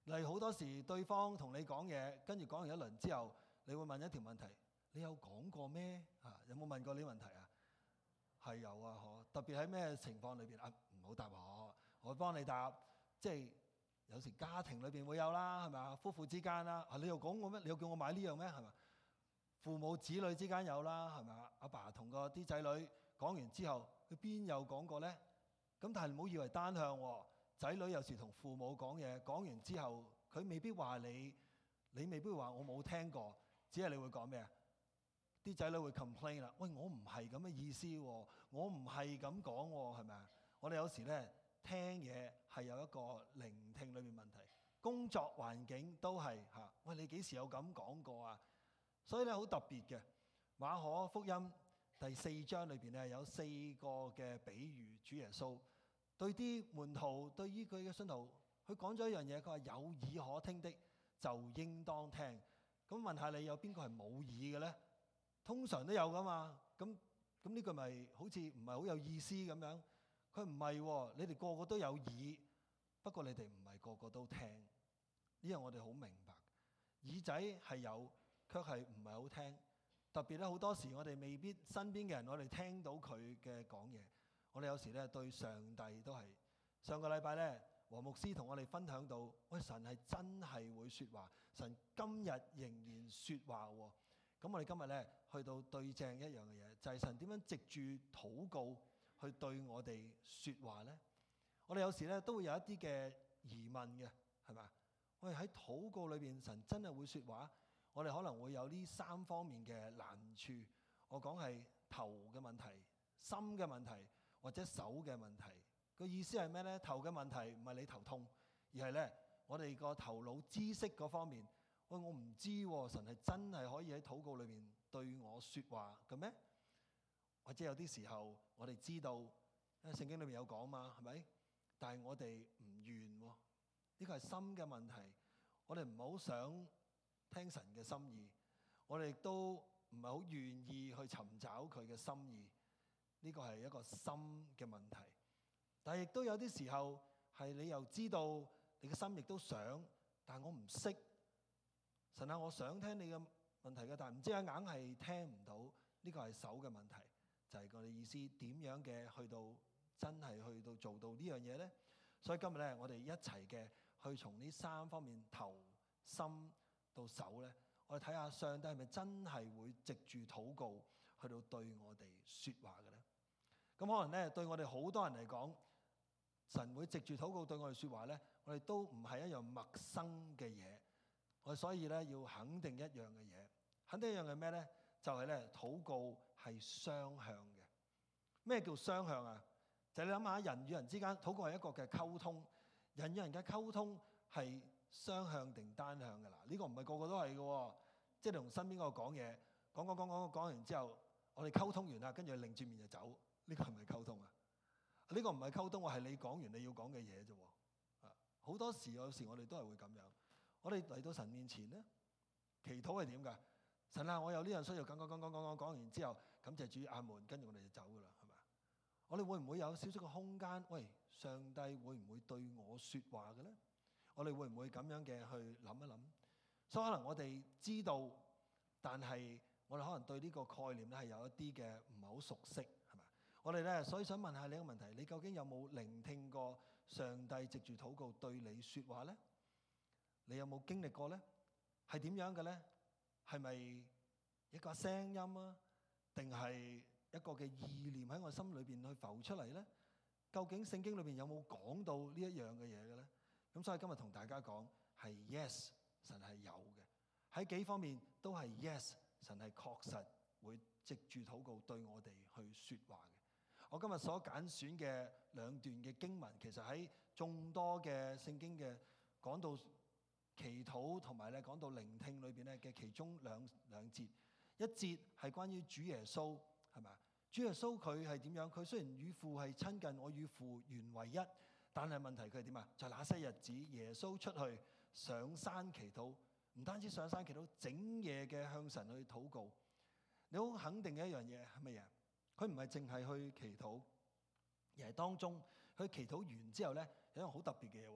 例如好多時對方同你講嘢，跟住講完一輪之後，你會問一條問題：你有講過咩？有冇問過呢個問題啊？係有啊，特別喺咩情況裏邊啊？唔好答我幫你答。即係有時家庭裏邊會有啦，係咪啊？夫婦之間啦，你又講過咩？你又叫我買呢樣咩？係咪？父母子女之間有啦，係咪啊？阿爸同個啲仔女講完之後，佢邊有講過呢？咁但係唔好以為單向喎。仔女有時同父母講嘢，講完之後，佢未必話你未必話我冇聽過，只係你會講咩啊？啲仔女會 complain 啦，喂，我唔係咁嘅意思喎，我唔係咁講喎，係咪啊？我哋有時咧聽嘢係有一個聆聽裏面問題，工作環境都係嚇，喂，你幾時有咁講過啊？所以咧好特別嘅，馬可福音第4章裏邊咧有4個嘅比喻，主耶穌對啲門徒，對於佢嘅信徒，佢講咗一樣嘢，佢話有耳可聽的就應當聽。咁問下你有邊個係冇耳嘅咧？通常都有噶嘛。咁呢句咪好似唔係好有意思咁樣。佢唔係喎，你哋個個都有耳，不過你哋唔係個個都聽。呢樣我哋好明白。耳仔係有，卻係唔係好聽。特別咧好多時我哋未必身邊嘅人，我哋聽到佢嘅講嘢。我哋有時咧對上帝都係。上個禮拜咧，黃牧師同我哋分享到，喂，神係真係會說話，神今日仍然說話喎。咁我哋今日咧去到對正一樣嘅嘢，就係神點樣藉住禱告去對我哋說話咧？我哋有時咧都會有一啲嘅疑問嘅，係咪？喂，喺禱告裏邊，神真係會說話？我哋可能會有呢3方面嘅難處。我講係頭嘅問題、心嘅問題或者手嘅問題。個意思係咩呢？頭嘅問題唔係你頭痛，而係呢我哋個頭腦知識嗰方面。喂，我唔知喎，神係真係可以喺禱告裏面對我說話嘅咩？或者有啲時候我哋知道，因為聖經裏面有講嘛，係咪？但係我哋唔願喎，呢個係心嘅問題。我哋唔好想聽神嘅心意，我哋亦都唔係好願意去尋找佢嘅心意。呢個係一個心嘅問題。但係亦都有啲時候係你又知道你嘅心亦都想，但係我唔識。神啊，我想聽你嘅問題嘅，但係唔知啊，硬係聽唔到。呢個係手嘅問題，就係我哋意思點樣嘅去到真係去到做到呢樣嘢呢？所以今日咧，我哋一齊嘅去從呢3方面，頭、心到手咧，我哋睇下上帝係咪真係會藉住禱告去到對我哋說話嘅咧？咁可能咧對我哋好多人嚟講，神會藉住禱告對我哋說話咧，我哋都唔係一樣陌生嘅嘢。我所以咧要肯定一樣嘅嘢，肯定一樣嘅咩咧？就係咧禱告係雙向嘅。咩叫雙向啊？就係你諗下，人與人之間禱告係一個嘅溝通，人與人嘅溝通係雙向定單向嘅啦？呢個唔係個個都係嘅，即係你同身邊嗰個講嘢，講完之後，我哋溝通完啦，跟住擰住面就走，呢個係咪溝通啊？呢個唔係溝通，係你講完你要講嘅嘢啫。好多時有時我哋都係會咁樣。我哋嚟到神面前咧，祈禱係點㗎？神啊，我有呢樣需要，講完之後，感謝主，阿門，跟住我哋就走㗎啦，係咪？我哋會唔會有少少嘅空間？喂，上帝會唔會對我說話嘅咧？我哋會唔會咁樣嘅去諗一諗？所以可能我哋知道，但係我哋可能對呢個概念咧係有一啲嘅唔係好熟悉，係咪？我哋咧所以想問下你一個問題：你究竟有冇聆聽過上帝藉住禱告對你說話咧？你有冇經歷過呢？係點樣嘅呢？係咪一個聲音啊？定係一個嘅意念喺我心裏邊去浮出嚟呢？究竟聖經裏邊有冇講到呢一樣嘅嘢嘅呢？咁所以今日同大家講係 yes， 神係有嘅。喺幾方面都係 yes， 神係確實會藉住禱告對我哋去說話嘅。我今日所揀選嘅2段嘅經文，其實喺眾多嘅聖經嘅講到祈禱同埋咧講到聆聽裏邊咧嘅其中兩節，一節係關於主耶穌，係咪？主耶穌佢係點樣？佢雖然與父係親近，我與父原為一，但係問題佢係點啊？就係那些日子，耶穌出去上山祈禱，唔單止上山祈禱，整夜嘅向神去禱告。你好肯定嘅一樣嘢係乜嘢？佢唔係淨係去祈禱，而係當中佢祈禱完之後咧，有一樣好特別嘅嘢喎。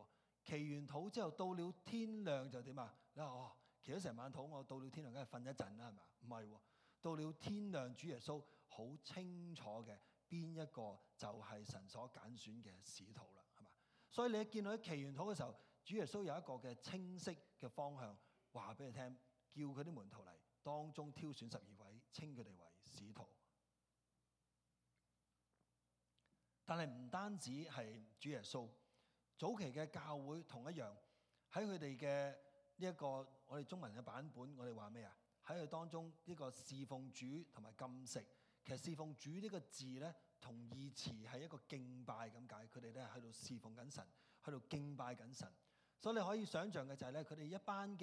祈完禱之後到了天亮就點啊？你話祈咗成晚禱，我到了天亮梗係瞓一陣啦，係咪？唔係喎，到了天亮，主耶穌好清楚嘅邊一個就係神所揀選嘅使徒啦，係嘛？所以你一見到喺祈完禱嘅時候，主耶穌有一個嘅清晰嘅方向話俾你聽，叫佢啲門徒嚟，當中挑選12位，稱佢哋為使徒。但係唔單止係主耶穌，早期嘅教會同一樣，喺佢哋嘅呢一個我哋中文嘅版本，我哋話咩啊？喺佢當中呢個侍奉主同埋禁食，其實侍奉主呢個字咧，同義詞係一個敬拜咁解，佢哋咧喺度侍奉緊神，喺度敬拜緊神。所以你可以想像嘅就係咧，佢哋一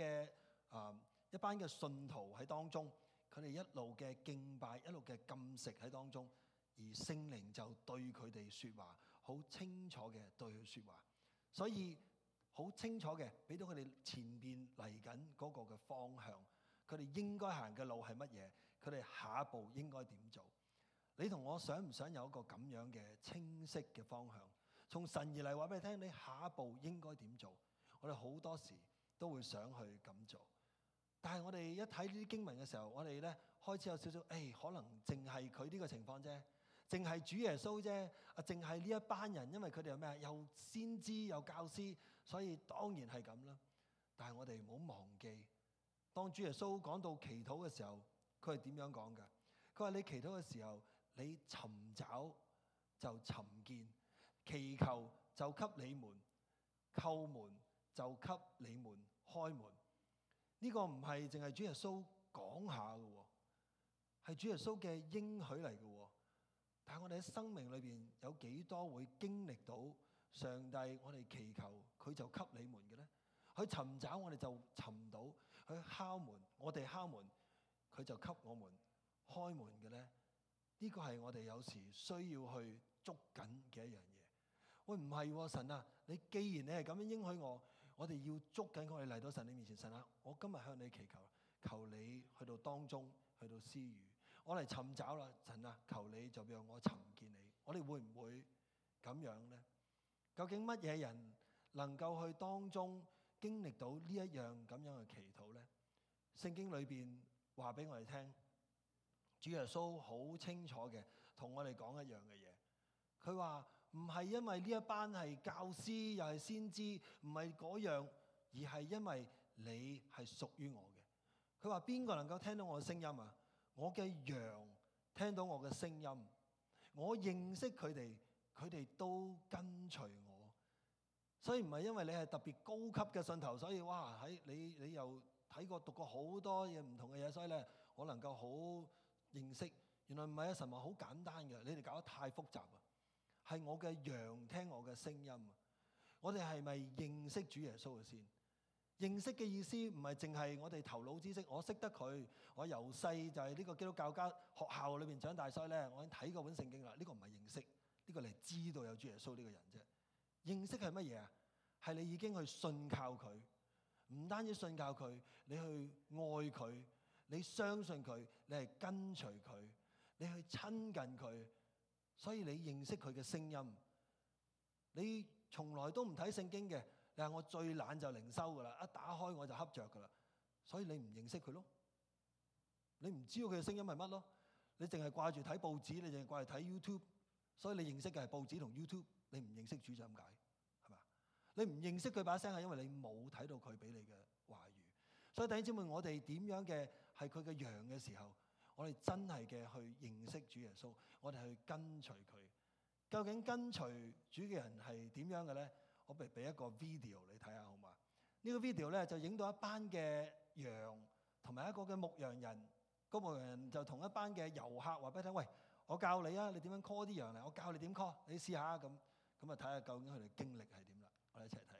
班嘅信徒喺當中，佢哋一路嘅敬拜，一路嘅禁食喺當中，而聖靈就對佢哋説話，好清楚嘅對佢説話，所以好清楚嘅俾到佢哋前邊嚟緊嗰個嘅方向，佢哋應該行嘅路係乜嘢，佢哋下一步應該點做。你同我想唔想有一個咁樣嘅清晰嘅方向？從神而嚟話俾你聽，你下一步應該點做？我哋好多時都會想去咁做，但係我哋一睇呢啲經文嘅時候，我哋咧開始有少少，可能淨係佢呢個情況啫，淨係主耶穌啫，淨係呢一班人，因為佢哋有咩啊？又先知又教師，所以當然係咁啦。但係我哋唔好忘記，當主耶穌講到祈禱嘅時候，佢係點樣講㗎？佢話你祈禱嘅時候，你尋找就尋見，祈求就給你們，叩門就給你們開門。呢個唔係淨係主耶穌講下嘅喎，係主耶穌嘅應許嚟嘅喎。但係我哋喺生命裏邊有幾多會經歷到上帝，我哋祈求佢就給你們嘅咧？去尋找我哋就尋到，去敲門我哋敲門佢就給我們開門嘅咧？呢個係我哋有時需要去捉緊嘅一樣嘢。喂，唔係喎，神啊，你既然你係咁樣應許我哋要捉緊我哋嚟到神你面前。神啊，我今日向你祈求，求你去到當中，去到施予，我嚟尋找啦。神啊，求你就讓我尋見你。我哋會唔會咁樣呢？究竟乜嘢人能夠去當中經歷到呢一樣咁樣嘅祈禱呢？聖經裏邊話俾我哋聽，主耶穌好清楚嘅同我哋講一樣嘅嘢。佢話唔係因為呢一班係教師又係先知，唔係嗰樣，而係因為你係屬於我嘅。佢話邊個能夠聽到我嘅聲音啊？我嘅羊聽到我嘅聲音，我認識佢哋，佢哋都跟隨我。所以唔係因為你係特別高級嘅信徒，所以哇喺你又睇過讀過好多嘢唔同嘅嘢，所以咧我能夠好認識。原來唔係啊，神話好簡單嘅，你哋搞得太複雜啊！係我嘅羊聽我嘅聲音啊！我哋係咪認識主耶穌嘅先？認識嘅意思唔係淨係我哋頭腦知識，我識得佢，我由細就係呢個基督教家學校裏邊長大，所以咧我已經睇過本聖經啦。呢個唔係認識，呢個你係知道有主耶穌呢個人啫。認識係乜嘢啊？係你已經去信靠佢，唔單止信靠佢，你去愛佢，你相信佢，你係跟隨佢，你去親近佢。所以你認識佢嘅聲音，你從來都唔睇聖經嘅，你話我最懶就靈修噶啦，一打開我就恰着噶啦。所以你唔認識佢咯，你唔知道佢嘅聲音係乜咯，你淨係掛住睇報紙，你淨係掛住睇 YouTube， 所以你認識嘅係報紙同 YouTube， 你唔認識主就咁解，係嘛？你唔認識佢把聲係因為你冇睇到佢俾你嘅話語。所以弟兄姊妹，我哋點樣嘅係佢嘅羊嘅時候，我哋真係嘅去認識主耶穌，我哋去跟隨佢。究竟跟隨主嘅人係點樣嘅咧？我俾一個 video 你睇下好嘛？呢個 video 咧就影到一班嘅羊同埋一個嘅牧羊人。個牧羊人就同一班嘅遊客話俾你聽：喂，我教你啊，你點樣 call 啲羊嚟？我教你點 call，你試下咁啊，睇下究竟佢哋經歷係點啦。我哋一齊睇。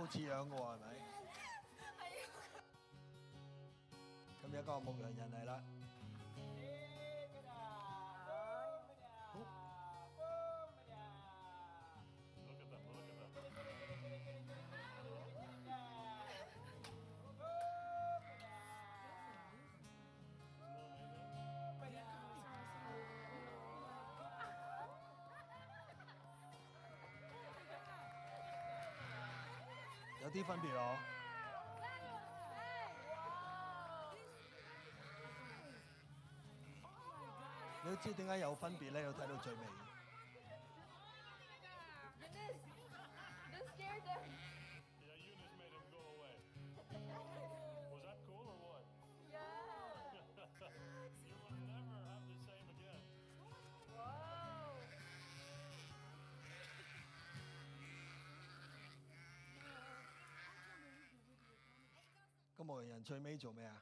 似樣嘅喎，係咪？咁有一個牧羊人嚟啦。有啲分別咯。你都知點解有分別咧？要睇到最尾。個牧羊人最尾做咩啊？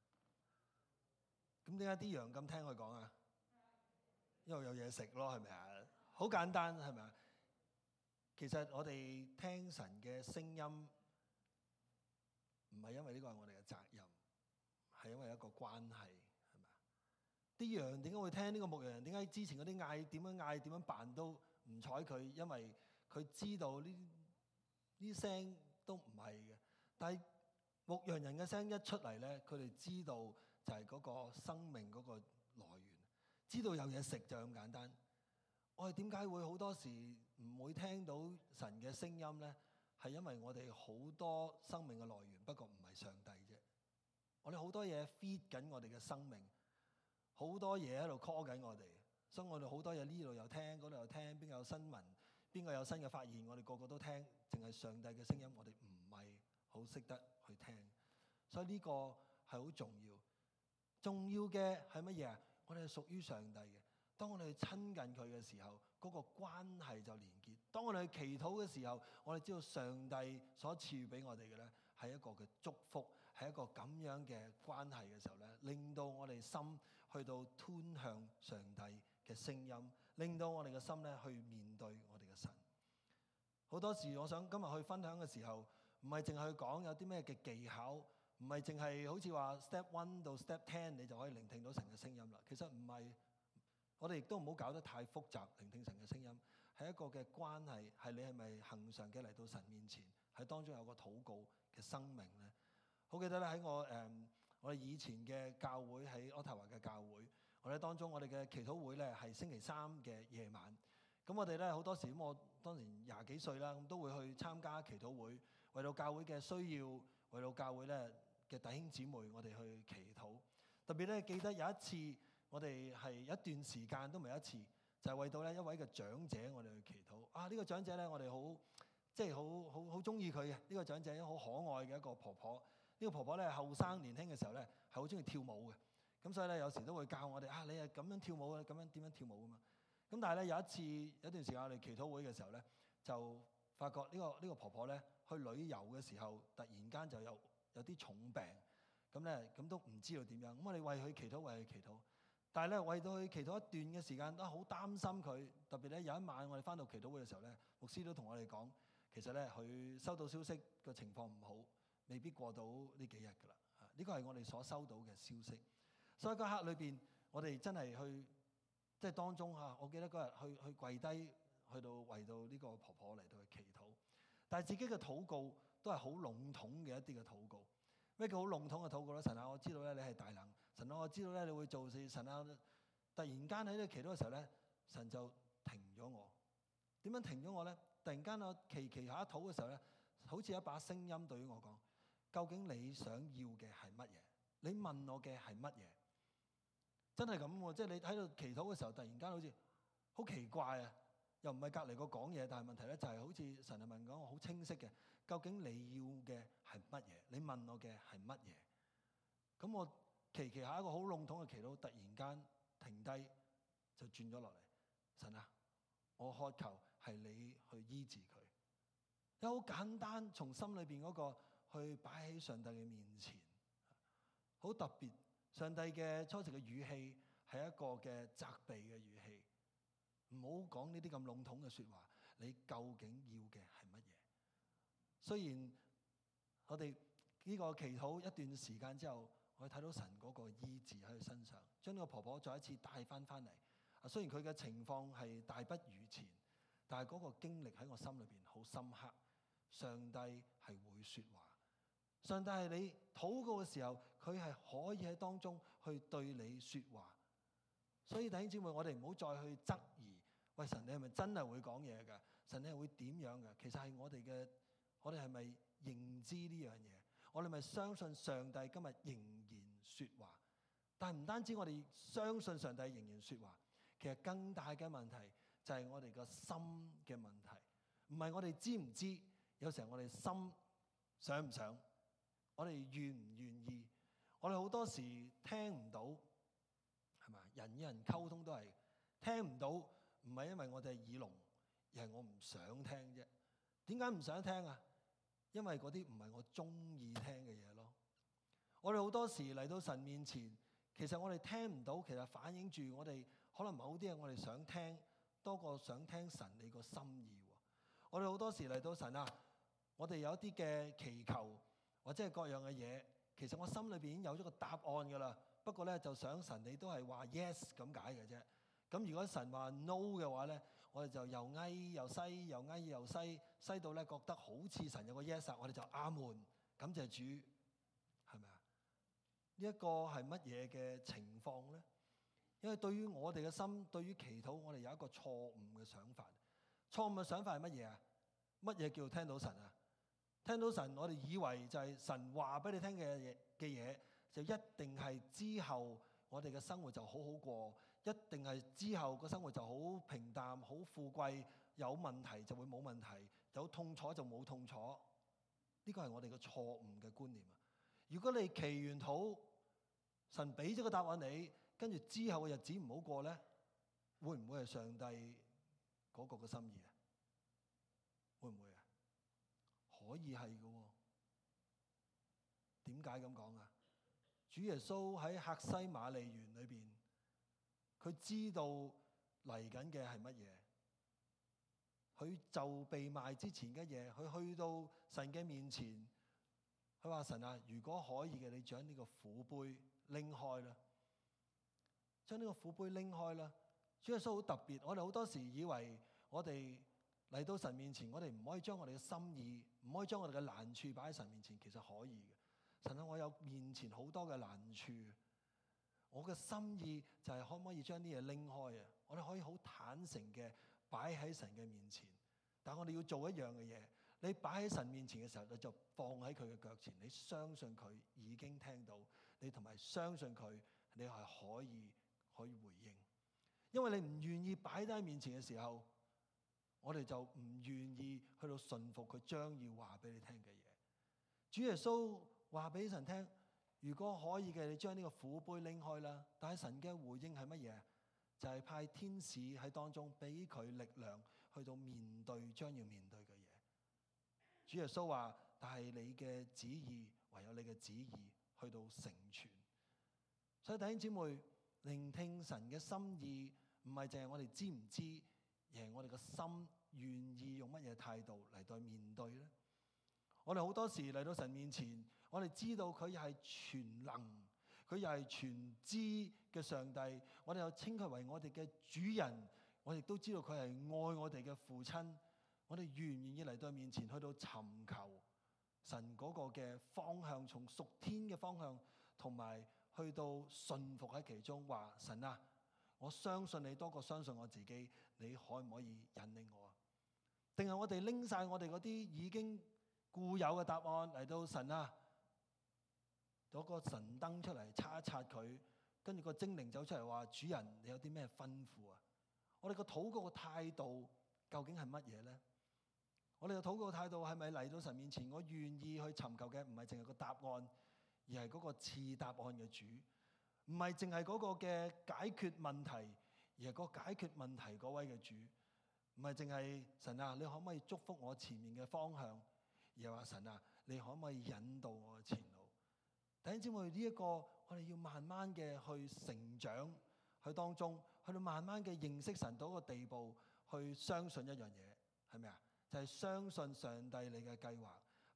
咁點解啲羊咁聽佢講啊？因為有嘢食咯，係咪啊？好簡單，係咪啊？其實我哋聽神嘅聲音，唔係因為呢個係我哋嘅責任，係因為一個關係，係咪啊？啲羊點解會聽呢個牧羊人？點解之前嗰啲嗌點樣辦都唔睬佢？因為佢知道呢聲都唔係嘅，但係牧羊人嘅聲一出嚟咧，佢哋知道就係嗰個生命嗰個來源，知道有嘢食就咁簡單。我哋點解會好多時唔會聽到神嘅聲音咧？係因為我哋好多生命嘅來源，不過唔係上帝啫。我哋好多嘢 feed 緊我哋嘅生命，好多嘢喺度 call 緊我哋，所以我哋好多嘢呢度又聽，嗰度又聽，邊個有新聞，邊個有新嘅發現，我哋個個都聽。淨係上帝嘅聲音，我哋唔係好識得去聽，所以呢個係好重要。重要嘅係乜嘢啊？我哋係屬於上帝嘅。當我哋去親近佢嘅時候，嗰個關係就連結。當我哋去祈禱嘅時候，我哋知道上帝所賜予俾我哋嘅咧，係一個嘅祝福，係一個咁樣嘅關係嘅時候咧，令到我哋心去到吞向上帝嘅聲音，令到我哋嘅心咧去面對我哋嘅神。好多時我想今日去分享嘅時候，唔係淨係去講有啲咩嘅技巧，唔係淨係好似話 step 1到 step 10你就可以聆聽到神嘅聲音啦。其實唔係，我哋亦都唔好搞得太複雜。聆聽神嘅聲音係一個嘅關係，係你係咪恆常嘅嚟到神面前，喺當中有個禱告嘅生命咧。好記得咧，喺我哋以前嘅教會，喺渥太華嘅教會，我哋當中我哋嘅祈禱會咧係星期三嘅夜晚。咁我哋咧好多時，咁我當年20幾歲啦，咁都會去參加祈禱會，為到教會嘅需要，為到教會咧嘅弟兄姊妹，我哋去祈禱。特別咧記得有一次，我哋係一段時間都唔係一次，就係為到咧一位嘅長者，我哋去祈禱。呢個長者咧，我哋好中意佢嘅。呢個長者好可愛嘅一個婆婆。呢個婆婆咧後生年輕嘅時候咧係好中意跳舞嘅。咁所以咧有時都會教我哋你係咁樣跳舞嘅，咁樣點樣跳舞㗎嘛。咁但係咧有一段時間我哋祈禱會嘅時候咧，就發覺呢個婆婆咧去旅遊嘅時候，突然間就有啲重病，咁都唔知道點樣。咁我哋為佢祈禱，為佢祈禱。但係咧為到佢祈禱一段嘅時間，都好擔心佢。特別咧有一晚我哋返到祈禱會嘅時候咧，牧師都同我哋講，其實咧佢收到消息個情況唔好，未必過到呢幾日㗎啦。呢個係我哋所收到嘅消息。所以嗰刻裏邊，我哋真係去。即係當中我記得嗰日去跪低，去到為到呢個婆婆嚟到去祈禱。但係自己嘅禱告都係好籠統嘅一啲嘅禱告。咩叫好籠統嘅禱告咧？神啊，我知道咧你係大能。神啊，我知道咧你會做事。神啊，突然間喺呢個祈禱嘅時候咧，神就停咗我。點樣停咗我咧？突然間我祈下一禱嘅時候咧，好似一把聲音對於我講：究竟你想要嘅係乜嘢？你問我嘅係乜嘢？真係咁喎，即係你喺度祈禱嘅時候，突然間好似好奇怪啊！又唔係隔離個講嘢，但係問題咧就係好似神係問講，我好清晰嘅，究竟你要嘅係乜嘢？你問我嘅係乜嘢？咁我祈下一個好籠統嘅祈禱，突然間停低，就轉咗落嚟。神啊，我渴求係你去醫治佢。有好簡單，從心裏邊嗰個去擺喺上帝嘅面前，好特別。上帝嘅初時嘅語氣係一個嘅責備嘅語氣，唔好講呢啲咁籠統嘅説話。你究竟要嘅係乜嘢？ 雖然我哋呢個祈禱一段時間之後，我哋睇到神嗰個醫治喺佢身上，將呢個婆婆再一次帶翻嚟。雖然佢嘅情況係大不如前，但係嗰個經歷喺我心裏邊好深刻。上帝係會説話，上帝係你禱告嘅時候，佢係可以喺當中去對你説話。所以弟兄姊妹，我哋唔好再去質疑，喂，神你係咪真係會講嘢㗎？神你係會點樣㗎？其實係我哋係咪認知呢樣嘢？我哋咪相信上帝今日仍然説話？但係唔單止我哋相信上帝仍然説話，其實更大嘅問題就係我哋個心嘅問題，唔係我哋知唔知，有時候我哋心想唔想，我哋願唔願意，我哋好多時聽唔到，係咪？人與人溝通都係聽唔到，唔係因為我哋係耳聾，而係我唔想聽啫。點解唔想聽啊？因為嗰啲唔係我中意聽嘅嘢咯。我哋好多時嚟到神面前，其實我哋聽唔到，其實反映住我哋可能某啲嘢我哋想聽多過想聽神你個心意。我哋好多時嚟到神啊，我哋有一啲嘅祈求或者係各樣嘅嘢，其實我心裏邊已經有咗個答案㗎啦。不過咧，就想神你都係話 yes 咁解嘅啫。咁如果神話 no 嘅話咧，我哋就又翳又西，又翳又西，西到咧覺得好似神有個 yes， 我哋就阿門，感謝主，係咪啊？呢一個係乜嘢嘅情況咧？因為對於我哋嘅心，對於祈禱，我哋有一個錯誤嘅想法。錯誤嘅想法係乜嘢啊？乜嘢叫聽到神啊？聽到神，我哋以為就係神話俾你聽嘅嘢，就一定係之後我哋嘅生活就好好過，一定係之後個生活就好平淡、好富貴，有問題就會冇問題，有痛楚就冇痛楚。呢個係我哋嘅錯誤嘅觀念啊！如果你祈完禱，神俾咗個答案你，跟住之後嘅日子唔好過咧，會唔會係上帝嗰個嘅心意啊？會唔會啊？可以係嘅喎。點解咁講啊？主耶穌喺客西馬尼園裏邊，佢知道嚟緊嘅係乜嘢，佢就被賣之前嘅嘢，佢去到神嘅面前，佢話神啊，如果可以嘅，你將呢個苦杯拎開啦，將呢個苦杯拎開啦。主耶穌好特別，我哋好多時以為我哋嚟到神面前，我哋唔可以將我哋嘅心意，唔可以將我哋嘅難處擺喺神面前，其實可以嘅。神啊，我有面前好多嘅難處，我嘅心意就係可唔可以將啲嘢拎開啊？我哋可以好坦誠嘅擺喺神嘅面前，但係我哋要做一樣嘅嘢，你擺喺神面前嘅時候，你就放喺佢嘅腳前，你相信佢已經聽到，你同埋相信佢，你係可以回應。因為你唔願意擺喺面前嘅時候，我哋就唔願意去到順服佢將要話俾你聽嘅嘢。主耶穌話俾神聽，如果可以嘅，你將呢個苦杯拎開啦。但係神嘅回應係乜嘢？就係派天使喺當中俾佢力量去到面對將要面對嘅嘢。主耶穌話：但係你嘅旨意，唯有你嘅旨意去到成全。所以弟兄姊妹，聆聽神嘅心意，唔係淨係我哋知唔知，而係我哋個心願意用乜嘢態度嚟到面對咧？我哋好多時嚟到神面前，我哋知道佢係全能，佢又係全知嘅上帝，我哋又稱佢為我哋嘅主人，我亦都知道佢係愛我哋嘅父親。我哋願唔願意嚟到面前，去到尋求神嗰個嘅方向，從屬天嘅方向，同埋去到信服喺其中，話神啊，我相信你多過相信我自己，你可唔可以引領我啊？定係我哋拎晒我哋嗰啲已經固有嘅答案嚟到神啊，攞個神燈出嚟擦一擦佢，跟住個精靈走出嚟話：主人，你有啲咩吩咐啊？我哋個禱告嘅態度究竟係乜嘢咧？我哋嘅禱告態度係咪嚟到神面前，我願意去尋求嘅唔係淨係個答案，而係嗰個賜答案嘅主；唔係淨係嗰個嘅解決問題，而係個解決問題嗰位嘅主；唔係淨係神啊，你可唔可以祝福我前面嘅方向？而係話神啊，你可唔可以引導我嘅前路？弟兄姊妹，呢一個我哋要慢慢嘅去成長，去當中去到慢慢嘅認識神到一個地步，去相信一樣嘢，係咪啊？就係相信上帝你嘅計劃，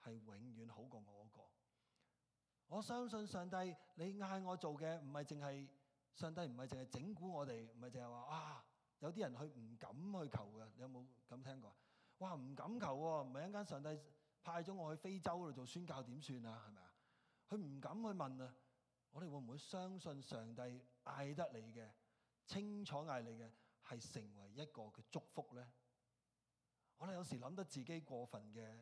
係永遠好過我嗰個。我相信上帝，你嗌我做嘅唔係淨係上帝，唔係淨係整蠱我哋，唔係淨係話啊，有啲人佢唔敢去求嘅，你有冇咁聽過？哇，唔敢求喎，唔係一陣間上帝派咗我去非洲度做宣教點算啊？係咪啊？佢唔敢去問啊！我哋會唔會相信上帝嗌得你嘅，清楚嗌你嘅係成為一個嘅祝福咧？我哋有時諗得自己過分嘅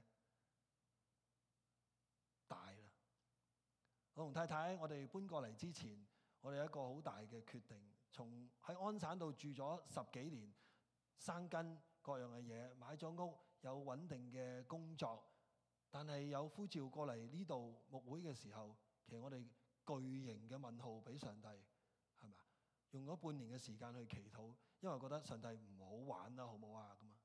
大啦。我同太太，我哋搬過嚟之前，我哋有一個好大嘅決定，從喺安省度住咗10幾年，生根各樣嘅嘢，買咗屋，有穩定嘅工作，但係有呼召過嚟呢度牧會嘅時候，其實我哋巨型嘅問號俾上帝，係咪啊？用咗半年嘅時間去祈禱，因為覺得上帝唔好玩啦，好唔好啊？咁啊，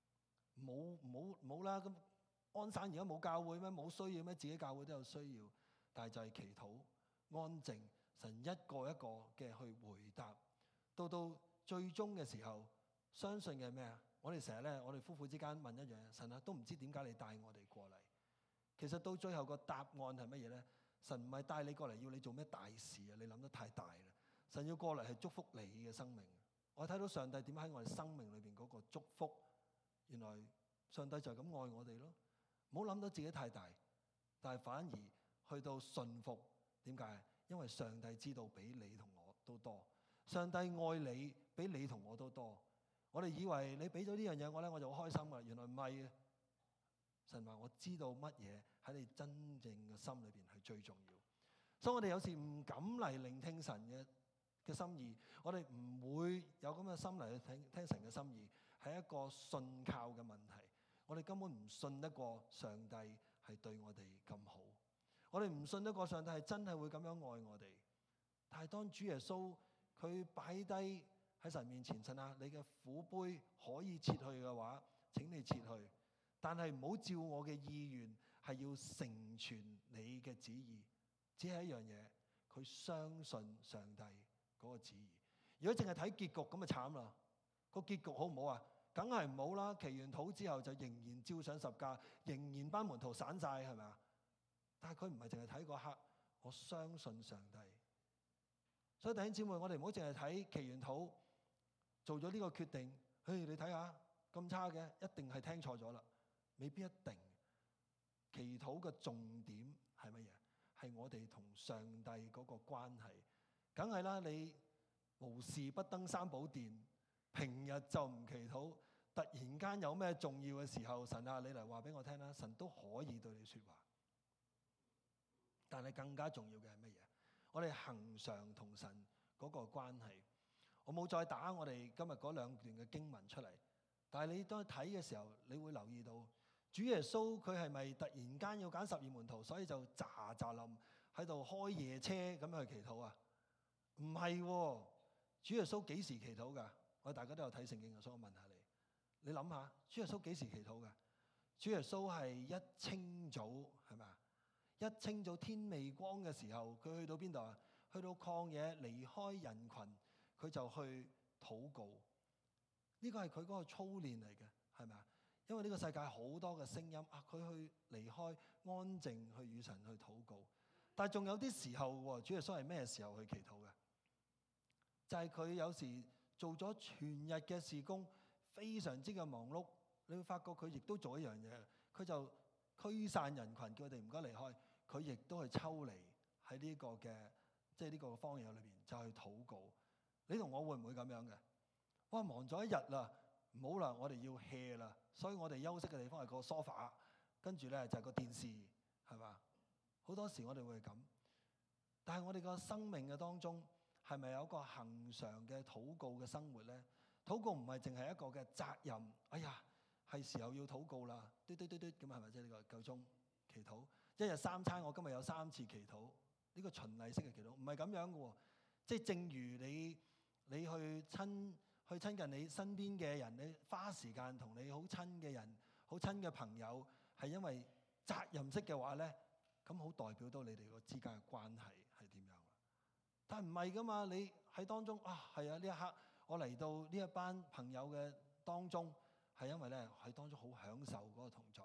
冇啦，咁安省而家冇教會咩？冇需要咩？自己教會都有需要。但係就係祈禱安靜，神一個一個嘅去回答，到最終嘅時候，相信嘅係咩啊？我哋成日咧，我哋夫婦之間問一樣嘢，神啊，都唔知點解你帶我哋過嚟。其實到最後個答案係乜嘢咧？神唔係帶你過嚟要你做咩大事啊！你諗得太大啦。神要過嚟係祝福你嘅生命。我睇到上帝點喺我哋生命裏邊嗰個祝福，原來上帝就係咁愛我哋咯。唔好諗到自己太大，但係反而去到順服，點解？因為上帝知道比你同我都多，上帝愛你比你同我都多。我哋以為你俾咗呢樣嘢我咧，我就好開心噶，原來唔係嘅。神話我知道乜嘢喺你真正嘅心裏邊係最重要，所以我哋有時唔敢嚟聆聽神嘅心意，我哋唔會有咁嘅心嚟去聽神嘅心意，係一個信靠嘅問題。我哋根本唔信得過上帝係對我哋咁好。我哋唔信得過上帝係真係會咁樣愛我哋，但係當主耶穌佢擺低喺神面前，神啊，你嘅苦杯可以撤去嘅話，請你撤去，但係唔好照我嘅意願，係要成全你嘅旨意。只係一樣嘢，佢相信上帝嗰個旨意。如果淨係睇結局咁就慘啦。個結局好唔好啊？梗係唔好啦。祈完禱之後就仍然照上十架，仍然班門徒散晒，係咪啊？但係佢唔係淨係睇嗰刻，我相信上帝。所以弟兄姊妹，我哋唔好淨係睇祈完禱做咗呢個決定。你睇下咁差嘅，一定係聽錯咗啦。未必一定。祈禱嘅重點係乜嘢？係我哋同上帝嗰個關係。梗係啦，你無事不登三寶殿，平日就唔祈禱，突然間有咩重要嘅時候，神啊，你嚟話俾我聽啦，神都可以對你說話。但係更加重要嘅係乜嘢？我哋恆常同神嗰個關係。我冇再打我哋今日嗰兩段嘅經文出嚟，但係你當睇嘅時候，你會留意到主耶穌佢係咪突然間要揀12門徒，所以就喳冧喺度開夜車咁樣去祈禱啊？唔係喎，主耶穌幾時祈禱㗎？我哋大家都有睇聖經嘅，所以我問下你，你諗下，主耶穌幾時祈禱㗎？主耶穌係一清早，係咪啊？一清早天未光嘅時候，佢去到邊度啊？去到曠野，離開人群，佢就去禱告。呢個係佢嗰個操練嚟嘅，係咪啊？因為呢個世界好多嘅聲音啊，佢去離開安靜去與神去禱告。但係仲有啲時候，主耶穌係咩時候去祈禱嘅？就係佢有時做咗全日嘅事工，非常之嘅忙碌。你會發覺佢亦都做一樣嘢，佢就驅散人群，叫佢哋唔該離開。佢亦都係抽離喺呢個嘅即係呢個荒野裏邊，就去禱告。你同我會唔會咁樣嘅？哇，忙咗一日啦，唔好啦，我哋要 hea 啦，所以我哋休息嘅地方係個 sofa， 跟住咧就係個電視，係嘛？好多時我哋會係咁，但係我哋個生命嘅當中係咪有一個恆常嘅禱告嘅生活咧？禱告唔係淨係一個嘅責任，哎呀，係時候要禱告啦，嘟嘟嘟嘟咁係咪？即係呢個夠鐘祈禱，一日3餐，我今日有3次祈禱，呢個循例式嘅祈禱，唔係咁樣嘅喎。即係正如你去親近你身邊嘅人，你花時間同你好親嘅人、好親嘅朋友，係因為責任式嘅話咧，咁好代表到你哋個之間嘅關係係點樣啦？但係唔係噶嘛？你喺當中啊，係啊，呢一刻我嚟到呢一班朋友嘅當中，係因為咧喺當中好享受嗰個同在。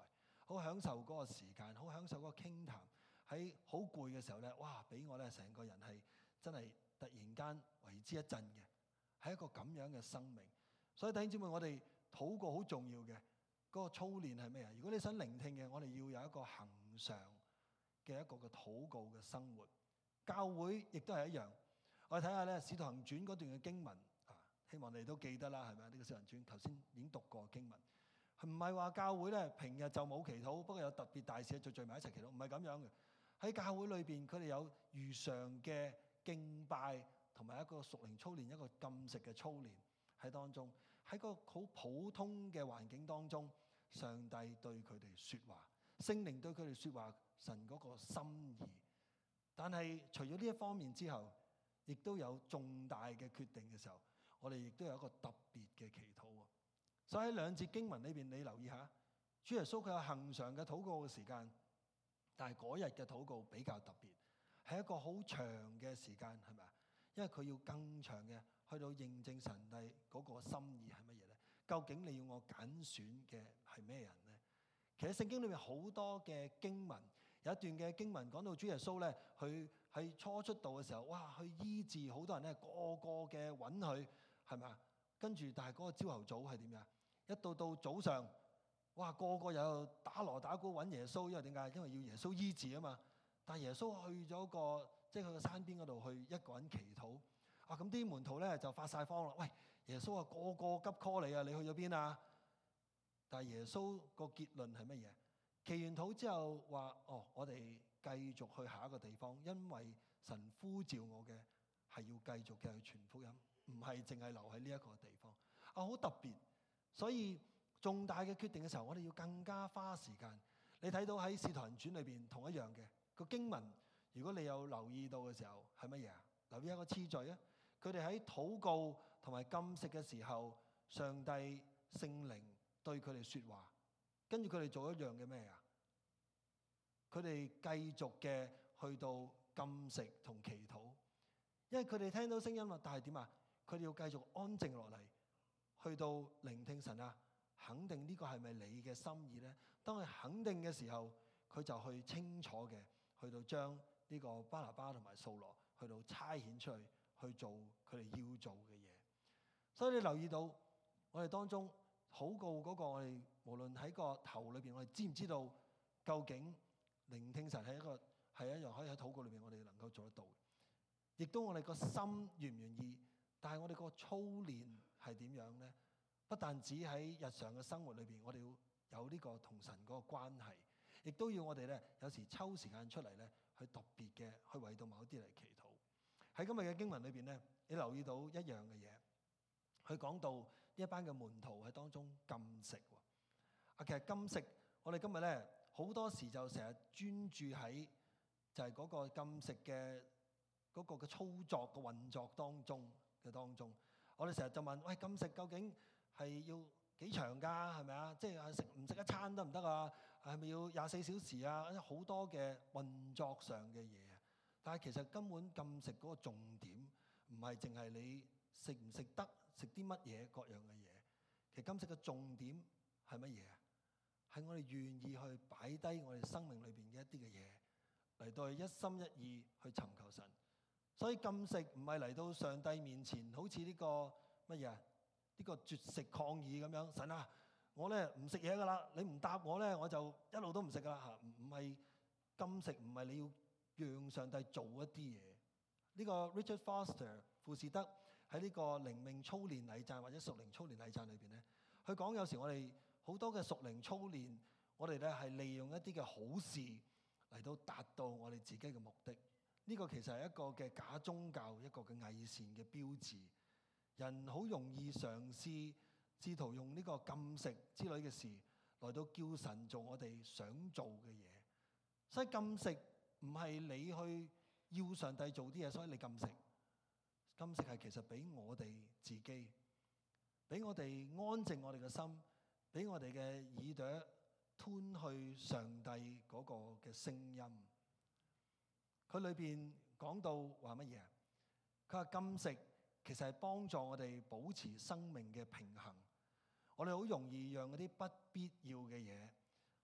好享受嗰個時間，好享受嗰個傾談。喺好攰嘅時候咧，哇！俾我咧成個人係真係突然間為之一振嘅，係一個咁樣嘅生命。所以弟兄姊妹，我哋禱告好重要嘅嗰個操練係咩啊？如果你想聆聽嘅，我哋要有一個恆常嘅一個嘅禱告嘅生活。教會亦都係一樣。我哋睇下咧《使徒行傳》嗰段嘅經文啊，希望你都記得啦，係咪啊？呢個《使徒行傳》頭先已經讀過經文，唔係話教會咧平日就冇祈禱，不過有特別大事就聚埋一齊祈禱，唔係咁樣嘅。喺教會裏邊，佢哋有如常嘅敬拜同埋一個屬靈操練，一個禁食嘅操練喺當中。喺個好普通嘅環境當中，上帝對佢哋説話，聖靈對佢哋説話，神嗰個心意。但係除咗呢一方面之後，亦都有重大嘅決定嘅時候，我哋亦都有一個特別嘅祈禱。所以喺兩節經文裏邊，你留意下，主耶穌佢有恆常嘅禱告嘅時間，但係嗰日嘅禱告比較特別，係一個好長嘅時間，係咪啊？因為佢要更長嘅去到認證神帝嗰個心意係乜嘢咧？究竟你要我揀選嘅係咩人咧？其實聖經裏面好多嘅經文，有一段嘅經文講到主耶穌咧，佢喺初出道嘅時候，哇，去醫治好多人咧，個個嘅揾佢，係咪啊？跟住但係嗰個朝頭早係點樣？一到早上，哇，個個又打鑼打鼓揾耶穌，因為點解？因為要耶穌醫治啊嘛。但係耶穌去咗個即係去個山邊嗰度去一個人祈禱。啊，咁啲門徒咧就發晒慌啦！喂，耶穌啊，個個急 call 你啊，你去咗邊啊？但係耶穌個結論係乜嘢？祈完禱之後話：哦，我哋繼續去下一個地方，因為神呼召我嘅係要繼續嘅去傳福音，唔係淨係留喺呢一個地方。啊，好特別。所以重大嘅決定嘅時候，我哋要更加花時間。你睇到喺《使徒行傳》裏邊同一樣嘅個經文，如果你有留意到嘅時候係乜嘢啊？留意一個次序啊！佢哋喺禱告同埋禁食嘅時候，上帝聖靈對佢哋説話，跟住佢哋做一樣嘅咩啊？佢哋繼續嘅去到禁食同祈禱，因為佢哋聽到聲音啦。但係點啊？佢哋要繼續安靜落嚟，去到聆聽神啊，肯定呢個係咪你嘅心意咧？當佢肯定嘅時候，佢就去清楚嘅去到將呢個巴拿巴同埋掃羅去到差遣出去做佢哋要做嘅嘢。所以你留意到我哋當中禱告嗰個，我哋無論喺個頭裏邊，我哋知唔知道究竟聆聽神係一樣可以喺禱告裏邊我哋能夠做得到，亦都我哋個心願唔願意，但係我哋個操練係點樣咧？不但止喺日常嘅生活裏邊，我哋要有呢個同神嗰個關係，亦都要我哋咧有時抽時間出嚟咧，去特別嘅去為到某啲嚟祈禱。喺今日嘅經文裏邊咧，你留意到一樣嘅嘢，佢講到呢一班嘅門徒喺當中禁食喎。啊，其實禁食我哋今日咧好多時就成日專注喺就係嗰個禁食嘅嗰個嘅操作嘅運作當中，我哋成日就問：喂，禁食究竟係要幾長㗎？係咪啊？即係食唔食一餐得唔得啊？係咪要24小時啊？好多嘅運作上嘅嘢。但係其實根本禁食嗰個重點唔係淨係你食唔食得，食啲乜嘢各樣嘅嘢。其實禁食嘅重點係乜嘢啊？係我哋願意去擺低我哋生命裏邊嘅一啲嘅嘢，嚟到一心一意去尋求神。所以禁食唔係嚟到上帝面前，好似呢個乜嘢啊？呢個絕食抗議咁樣。神啊，我咧唔食嘢噶啦，你唔答我咧，我就一路都唔食噶啦嚇。唔係禁食，唔係你要讓上帝做一啲嘢。呢個 Richard Foster 傅士德喺呢個靈命操練禮讚或者屬靈操練禮讚裏邊咧，佢講有時我哋好多嘅屬靈操練，我哋咧係利用一啲嘅好事嚟到達到我哋自己嘅目的。呢個其實係一個嘅假宗教，一個嘅偽善嘅標誌。人好容易嘗試圖用呢個禁食之類嘅事來到叫神做我哋想做嘅嘢。所以禁食唔係你去要上帝做啲嘢，所以你禁食。禁食係其實俾我哋自己，俾我哋安靜我哋嘅心，俾我哋嘅耳朵吞去上帝嗰個嘅聲音。佢裏邊講到話乜嘢啊？佢話禁食其實係幫助我哋保持生命嘅平衡。我哋好容易讓嗰啲不必要嘅嘢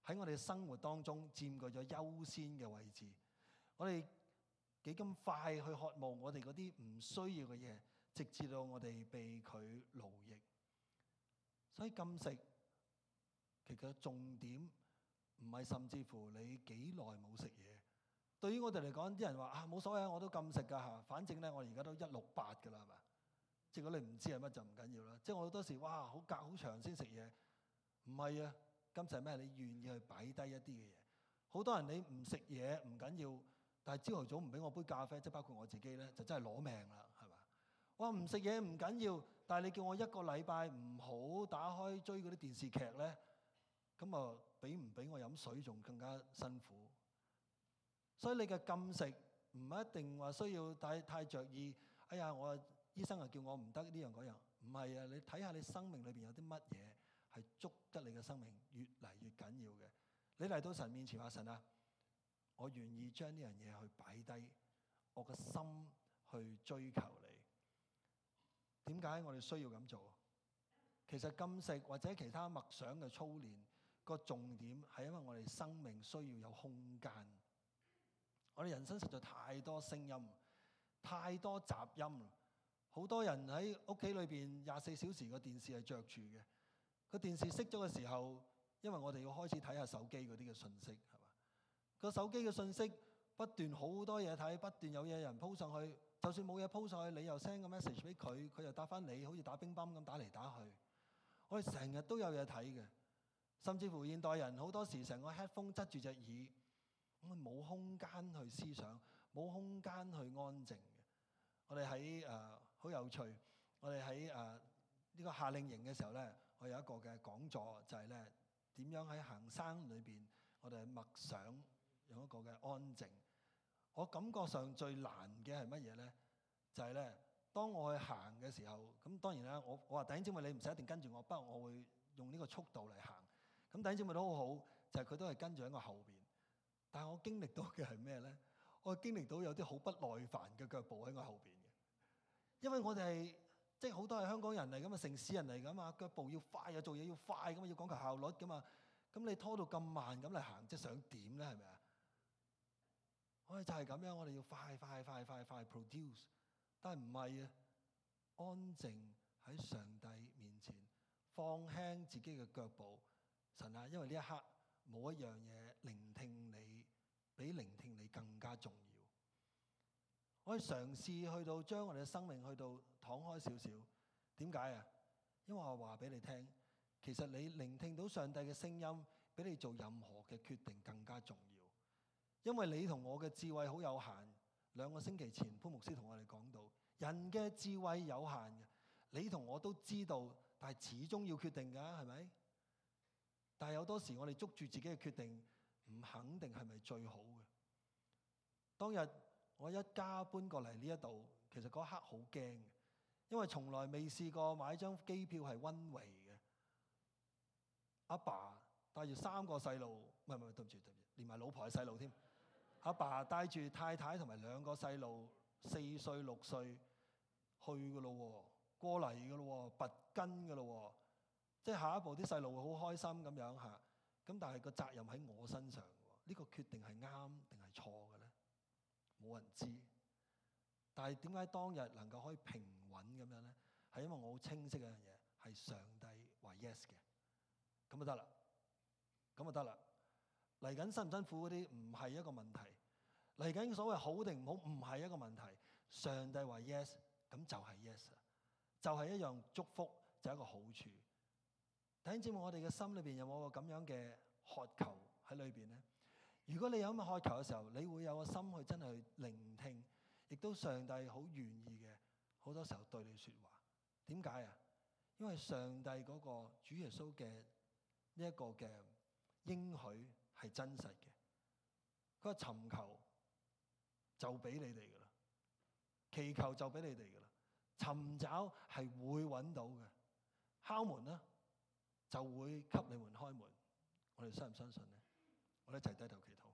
喺我哋生活當中佔據咗優先嘅位置。我哋幾咁快去渴望我哋嗰啲唔需要嘅嘢，直至到我哋被佢奴役。所以禁食其實重點唔係甚至乎你幾耐冇食嘢。對於我哋嚟講，啲人話啊冇所謂，我都禁食㗎嚇，反正咧我而家都168㗎啦，係嘛？即係如果你唔知係乜就唔緊要啦。即係我好多時哇好隔好長先食嘢，唔係啊，禁食係咩？你願意去擺低一啲嘅嘢。好多人你唔食嘢唔緊要，但係朝頭早唔俾我杯咖啡，即係包括我自己咧，就真係攞命啦，係嘛？我話唔食嘢唔緊要，但係你叫我1個禮拜唔好打開追嗰啲電視劇咧，咁啊俾唔俾我飲水仲更加辛苦。所以你嘅禁食唔一定話需要太着意。哎呀，我醫生又叫我唔得呢樣嗰樣，唔係啊！你睇下你生命裏邊有啲乜嘢係捉得你嘅生命越嚟越緊要嘅。你嚟到神面前話神啊，我願意將呢樣嘢去擺低，我個心去追求你。點解我哋需要咁做？其實禁食或者其他默想嘅操練個重點係因為我哋生命需要有空間。我哋人生實在太多聲音，太多雜音。好多人喺屋企裏邊24小時個電視係着住嘅。個電視熄咗嘅時候，因為我哋要開始睇下手機嗰啲嘅信息，係嘛？個手機嘅信息不斷好多嘢睇，不斷有嘢人 po 上去。就算冇嘢 po 上去，你又 send 個 message 俾佢，佢又答翻你，好似打乒乓咁打嚟打去。我哋成日都有嘢睇嘅，甚至乎現代人好多時成個 headphone 側住隻耳，我冇空間去思想，冇空間去安靜嘅。我哋喺好有趣，我哋喺呢個夏令營嘅時候咧，我有一個嘅講座，就係咧點樣喺行山裏邊，我哋默想用一個嘅安靜。我感覺上最難嘅係乜嘢咧？就係咧，當我去行嘅時候，咁當然啦，我話弟兄姊妹你唔使一定跟住我，不過我會用呢個速度嚟行。咁弟兄姊妹都好好，就係佢都係跟住喺我後邊。但係我經歷到嘅係咩咧？我經歷到有啲好不耐煩嘅腳步喺我後邊嘅，因為我哋係即係好多係香港人嚟㗎嘛，城市人嚟㗎嘛，腳步要快啊，做嘢要快㗎嘛，要講求效率㗎嘛。咁你拖到咁慢咁嚟行，即係想點咧？係咪啊？我哋就係咁樣，我哋要快 produce， 但係唔係啊？安靜喺上帝面前，放輕自己嘅腳步。神啊，因為呢一刻冇一樣嘢聆聽你，比聆聽你更加重要。我哋嘗試去到將我哋嘅生命去到敞開少少。點解啊？因為我話俾你聽，其實你聆聽到上帝嘅聲音，比你做任何嘅決定更加重要。因為你同我嘅智慧好有限。2個星期前潘牧師同我哋講到，人嘅智慧有限嘅，你同我都知道，但係始終要決定㗎，係咪？但係有多時我哋捉住自己嘅決定，唔肯定係咪最好嘅。當日我一家搬過嚟呢一度，其實嗰刻好驚嘅，因為從來未試過買張機票係 one way 嘅。阿爸帶住3個細路，唔係對唔住，連埋老婆係細路添。阿爸帶住太太同埋2個細路，4歲6歲去㗎咯喎，過嚟㗎咯喎，拔根㗎咯喎，即係下一步啲細路會好開心咁樣嚇。咁但係個責任喺我身上喎，呢個決定係啱定係錯嘅咧？冇人知。但係點解當日能夠可以平穩咁樣咧？係因為我好清晰一樣嘢，係上帝話 yes 嘅，咁就得啦，咁就得啦。嚟緊辛唔辛苦嗰啲唔係一個問題，嚟緊所謂好定唔好唔係一個問題。上帝話 yes， 咁就係 yes， 就係一樣祝福，就係一個好處。弟兄姊妹，我哋嘅心裏邊有冇個咁樣嘅渴求喺裏邊咧？如果你有咁嘅渴求嘅時候，你會有個心去真係去聆聽，亦都上帝好願意嘅，好多時候對你說話。點解啊？因為上帝嗰個主耶穌嘅呢一個嘅應許係真實嘅。佢話尋求就俾你哋噶啦，祈求就俾你哋噶啦，尋找係會揾到嘅，敲門啦就會給你們開門。我哋相唔相信呢？我哋一齊低頭祈禱。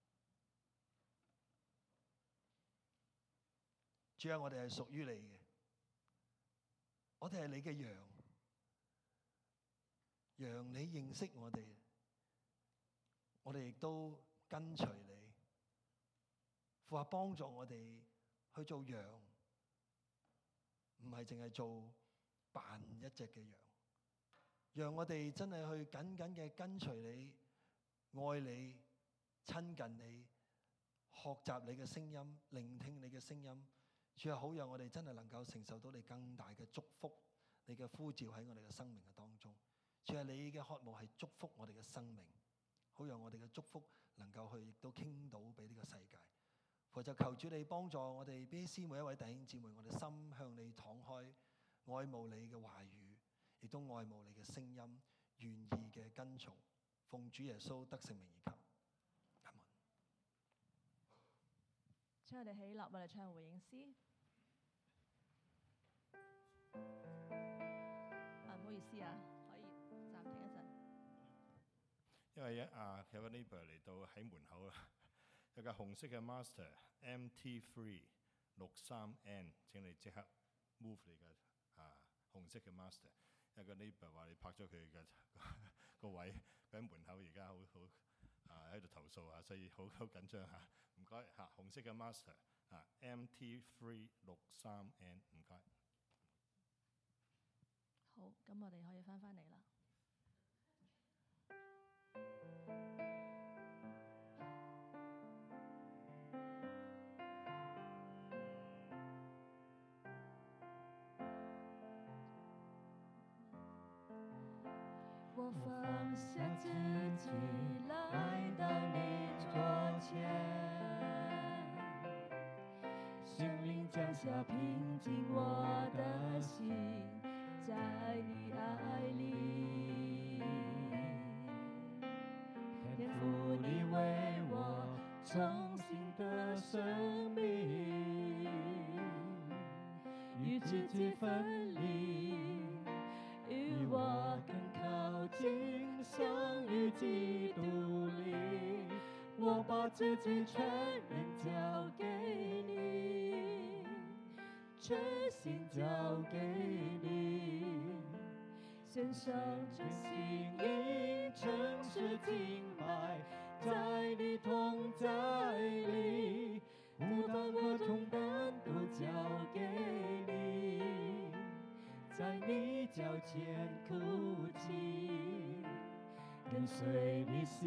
主啊，我哋係屬於你嘅，我哋係你嘅羊，羊你認識我哋， 我哋亦都跟隨你。父啊，幫助我哋去做羊，唔係淨係做扮一隻嘅羊，讓我哋真係去緊緊嘅跟隨你，愛你，親近你，學習你嘅聲音，聆聽你嘅聲音。主啊，好讓我哋真係能夠承受到你更大嘅祝福，你嘅呼召喺我哋嘅生命嘅當中。主啊，你嘅渴望係祝福我哋嘅生命，好讓我哋嘅祝福能夠去亦都傾到俾呢個世界。父就求主你幫助我哋 BAC 每一位弟兄姊妹，我哋心向你敞開，愛慕你嘅話語，亦都愛慕你嘅聲音，願意嘅跟從，奉主耶穌得聖名而求。阿門。 請我哋起立，我哋唱回應詩。唔好意思啊，可以暫停一陣。 因為有個 neighbor 嚟到喺門口啦，有架紅色嘅 Master MT3 63N， 請你即刻 move 你嘅紅色嘅 Master。有個 neighbor 話你拍咗佢嘅個位，佢喺門口而家好喺度投訴啊，所以好緊張嚇。唔該嚇，紅色嘅 Master MT3 63N， 唔該。 好，咁我哋可以翻嚟啦。我放下自己，來到你桌前，聖靈降下平靜我的心，在你愛裡，天父你為我重新的生命，與自己分離，與我更靠近，相遇基督裡，我把自己全人交給你，全心交給你，獻上真心意，誠實敬拜，在你同在裡，負擔和重擔都交給你，在你腳前哭泣，跟隨你心